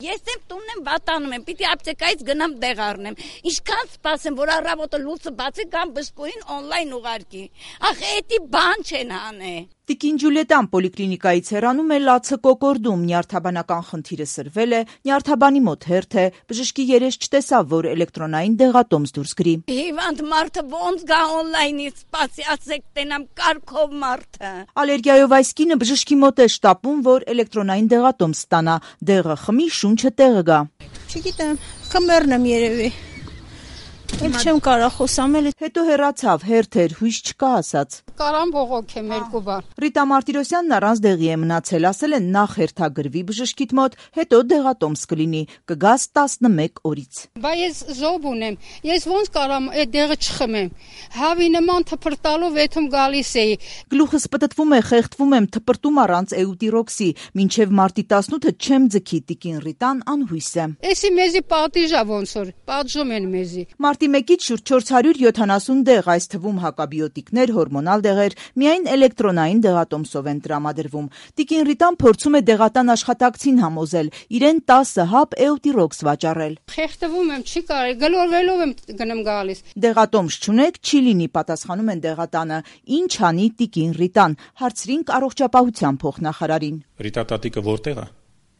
Ես եմ տունն եմ վատանում եմ, պիտի ապտեկայից գնամ դեղ առնեմ։ Ինչքան սպասեմ, որ առավոտը լույսը բացի կամ բժշկուհին օնլայն ուղարկի։ Ախ, էդի բան չեն հանե։ Տիկին Ջուլիետան պոլիկլինիկայից հեռանում է լացը կոկորդում, նյարդաբանական խնդիրը սրվել է, նյարդաբանի մոտ հերթ է, բժշկի երես չտեսավ, որ էլեկտրոնային դեղատոմս դուրս գրի։ Հիվանդ մարդը ոնց գա օնլայնից սպասի, ասեք տենամ կարգով մարդը։ Ալերգիայով այս կինը բժշկի մոտ է շտապում, որ էլեկտրոնային դեղատոմս ստանա, դեղը խմի, շունչը տեղը գա։ Չգիտեմ, խմբերն եմ երևի։ Էլ չեմ կարող խոսամել։ Հետո հեռացավ, հերթ էր, հույս չկա ասաց։ Կարամ բողոքեմ երկու բան։ Ռիտա Մարտիրոսյանն առանց դեղի է մնացել, ասել են նախ հերթագրվի բժշկիդ մոտ, հետո դեղատոմս կլինի, կգաս 11 օրից։ Բա ես զոբ ունեմ, ես ոնց կարամ այդ դեղը չխմեմ։ Հավի նման թփրտալով եթում գալիս էի։ Գլուխս պտտվում է, խեղդվում եմ, թպրտում առանց էուտիրոքսի, մինչև մարտի 18-ը չեմ ձգի, տիկին Ռիտան անհույս է։ Էսի մեզի պատիժա ոնց որ, պատժում են մեզի։ Մարտի 1-ից շուրջ 470 դեղ, այս թվում հակաբիոտիկներ, հորմոնալ դեղեր, միայն էլեկտրոնային դեղատոմսով են տրամադրվում։ Տիկին Ռիտան փորձում է դեղատան աշխատակցին համոզել, իրեն 10 հապ էուտիրոքս վաճառել։ Խեղդվում եմ, չի կարելի, գլորվելով եմ գնում գալիս։ Դեղատոմս չունեք, չի լինի, պատասխանում են դեղատանը։ Ինչ անի տիկին Ռիտան, հարցրինք առողջապահության փոխնախարարին։ Ռիտա տատիկը որտեղ է։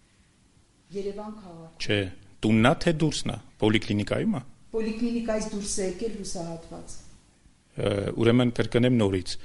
Երևան քաղաք։ Չէ, տուննա թե դուրսնա, պոլիկլինիկայում է։ Պոլիկլինիկայից դուրս է եկել հուսահատված։ Ուրեմն կրկնեմ նորից։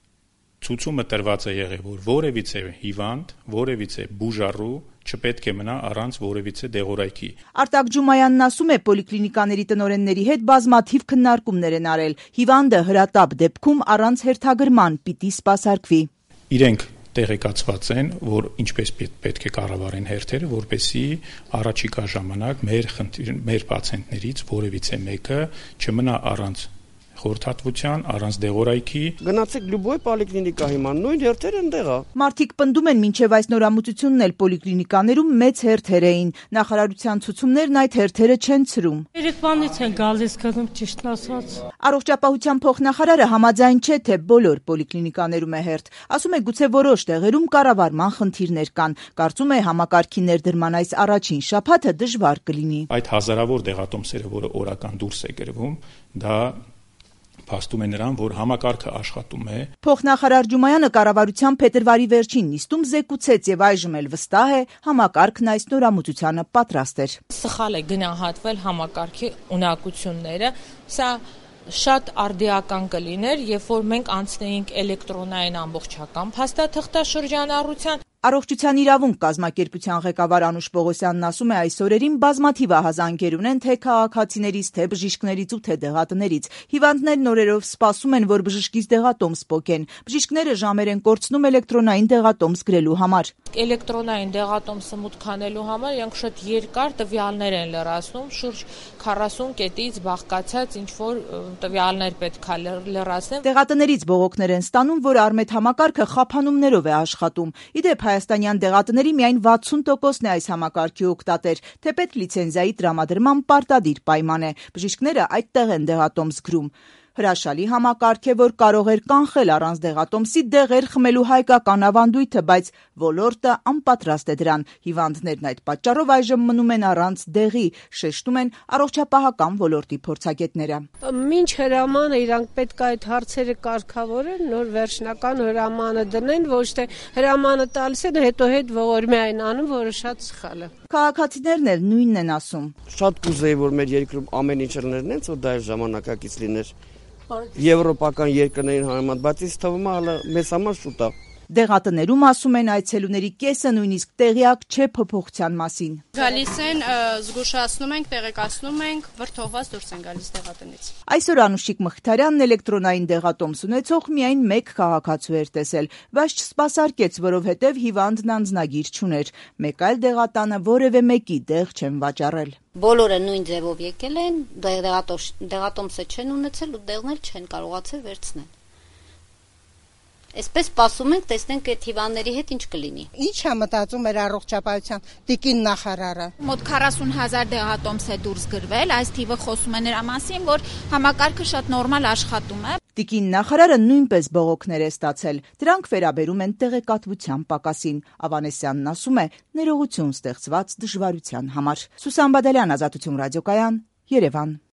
Ցուցումը տրված է եղել, որ որևիցե հիվանդ, որևիցե բուժառու չպետք է մնա առանց որևիցե դեղորայքի։ Արտակ Ջումայանն ասում է, պոլիկլինիկաների տնօրենների հետ բազմաթիվ քննարկումներ են արել։ Հիվանդը հրատապ դեպքում առանց հերթագրման պիտի սպասարկվի։ Իրենք տեղեկացված են, որ ինչպես պետք է կառավարեն հերթերը, որպեսզի առաջիկա ժամանակ մեր պացիենտներից որևիցե մեկը չմնա առանց խորհրդատվության, առանց դեղորայքի։ Գնացեք լյուբոյ պոլիկլինիկա հիմա, նույն հերթերը ընդեղ է։ Մարդիկ պնդում են, մինչև այս նորամուծությունն էլ պոլիկլինիկաներում մեծ հերթեր էին։ Նախարարության ցուցումներն այդ հերթերը չեն ցրում։ Երեկվանից են գալիս գնում, ճիշտն ասած։ Առողջապահության փոխնախարարը համաձայն չէ, թե բոլոր պոլիկլինիկաներում է հերթ։ Ասում է, գուցե որոշ տեղերում կառավարման խնդիրներ կան։ Կարծում է, համակարգի ներդրման այս առաջին շաբաթը դժվար կլինի։ Այդ հազարավոր դեղատոմսերը, որը օրական դուրս է գրվում, դա փաստում է նրան, որ համակարգը աշխատում է։ Փոխնախարար Ջումայանը կառավարության փետրվարի վերջին նիստում զեկուցեց եւ այժմ էլ վստահ է, համակարգն այս նորամուծությանը պատրաստ էր։ Սխալ է գնահատվել համակարգի ունակությունները, սա շատ արդիական կլիներ, երբ որ մենք անցնեինք էլեկտրոնային ամբողջական փաստաթղթաշրջանառության։ Առողջության իրավունք կազմակերպության ղեկավար Անուշ Պողոսյանն ասում է, այս օրերին բազմաթիվ ահազանգեր ունեն թե քաղաքացիներից, թե բժիշկներից ու թե դեղատներից։ Հիվանդներն օրերով սպասում են, որ բժշկից դեղատոմս պոկեն։ Բժիշկները ժամեր են կորցնում էլեկտրոնային դեղատոմս գրելու համար։ Էլեկտրոնային դեղատոմսը մուտք անելու համար իրենք շատ երկար տվյալներ են լրացնում, շուրջ 40 կետից բաղկացած ինչ-որ տվյալներ պետք է լրացնեն։ Դեղատներից բողոքներ են ստանում, որ Արմետ համակարգը խափանումներով է աշխատում։ Իդեպ հայաստանյան դեղատների միայն 60%-ն է այս համակարգի օգտատեր, թեպետ լիցենզիայի տրամադրման պարտադիր պայման է։ Բժիշկները այդտեղ են դեղատոմս գրում։ Հրաշալի համակարգ է, որ կարող էր կանխել առանց դեղատոմսի դեղեր խմելու հայկական ավանդույթը, բայց ոլորտը անպատրաստ է դրան։ Հիվանդներն այդ պատճառով այժմ մնում են առանց դեղի, շեշտում են առողջապահական ոլորտի փորձագետները։ Մինչ հրամանը իրանք պետք է այդ հարցերը կարգավորեն, նոր վերջնական հրամանը դնեն, ոչ թե հրամանը տալիս են, հետո հետ ողորմի այն անում, որը շատ սխալ է։ Քաղաքացիներն էլ նույնն են ասում։ Շատ կուզեի, որ մեր երկրում ամեն ինչ լիներ, որ դա ժամանակակից լիներ։ Եվրոպական երկրներին համեմատ, բայց ինձ թվում է հələ մեզ համար շուտ է։ Դեղատներում ասում են այցելուների կեսը նույնիսկ տեղյակ չէ փոփոխության մասին։ Գալիս են, զգուշացնում ենք, տեղեկացնում ենք, վրդովված դուրս են գալիս դեղատնից։ Այսօր Անուշիկ Մխիթարյանն էլեկտրոնային դեղատոմս ունեցող միայն մեկ քաղաքացու էր տեսել, բայց չսպասարկեց, որովհետև հիվանդն անձնագիր չուներ։ Մեկ այլ դեղատանը որևէ մեկի դեղ չեն վաճառել։ Բոլորը նույն ձևով եկել են, դեղատոմսը չեն ունեցել ու դեղն էլ չեն կարողացել վերցնել։ Այսպես սպասում ենք, տեսնենք այդ հիվանդների հետ ինչ կլինի։ Ինչ է մտածում մեր առողջապահության տիկին նախարարը։ Մոտ 40,000 դեղատոմս է դուրս գրվել, այս թիվը խոսում է նրա մասին, որ համակարգը շատ նորմալ աշխատում է։ Տիկին նախարարը նույնպես բողոքներ է ստացել։ Դրանք վերաբերում են տեղեկատվության պակասին։ Ավանեսյանն ասում է, ներողություն ստեղծված դժվարության համար։ Սուսան Բադալյան, Ազատություն ռադիոկայան, Երևան։